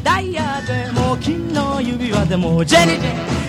ダイヤでも金の指輪でもジェニー